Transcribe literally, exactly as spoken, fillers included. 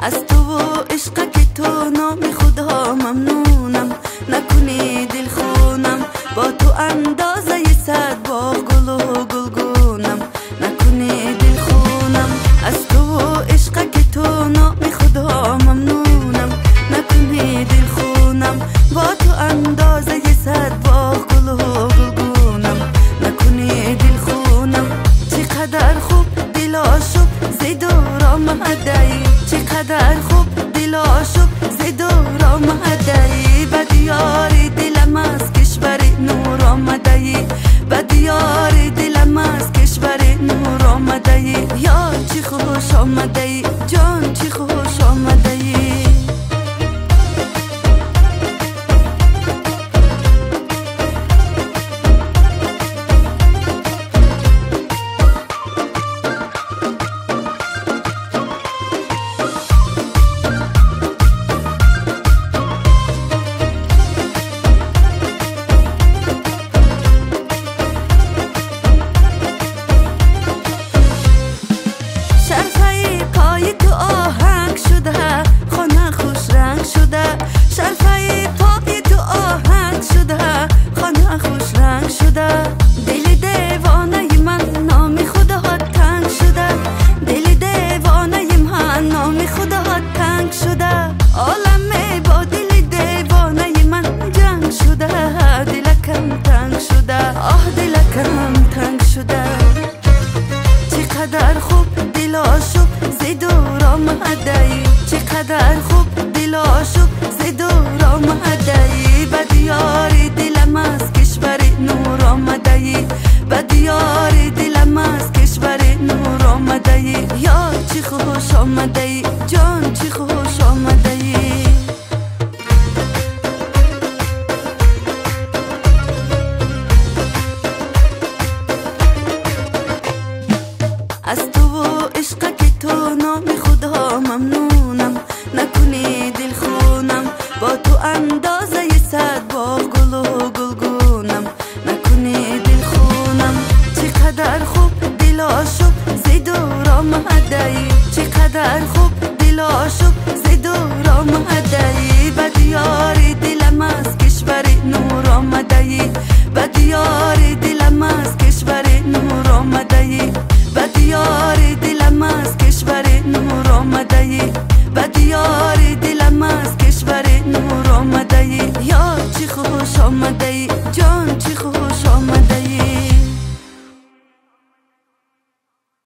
از تو و عشق که تو نام خدا ممنونم، نکنی دل خونم با تو اندازه صد باغ گل و گلگونم، نکنی دل خونم. از تو و عشق که تو نام خدا ممنونم، نکنی دل خونم با تو اندازه صد باغ گل و گلگونم، نکنی دل خونم. چقدر خوب دل عاشق ز دور آمده ای، چقدر خوب دل عاشق ز دور آمده ای، به دیار دلم از کشور نور آمده ای، به دیار دلم از کشور نور آمده ای. یا چی خوش آمده ای جان، چی خوش آمده ای. پای تو آهنگ شده، خانه خوش رنگ شده، شرفه پای تو آهنگ شده، خانه خوش رنگ شده. دل دیوانه من نام خدا تنگ شده، دل دیوانه من نام خدا تنگ شده. عالم با دل دیوانه من جنگ شده، دلکم تنگ شده، آه دلکم تنگ شده. چقدر خوب دل عاشق ز دور آمده ای، چقدر خوب دل عاشق ز دور آمده ای، به دیار دلم از کشور نور آمده ای، به دیار دلم از کشور نور آمده ای. یا چی خوش آمده ای جان، چی خوش آمده ای. از تو و عشق که تو نام خدا ممنونم، نکنی دل خونم با تو اندازه صد باغ گل و گلگونم، نکنی دل خونم. چقدر خوب دل عاشق ز دور آمده ای، چقدر خوب دل عاشق ز دور آمده ای، به دیار دلم از کشور نور آمده ای، به دیار دلم از کشور نور آمده ای، به دیار دلم از کشور نور آمده ای، به دیار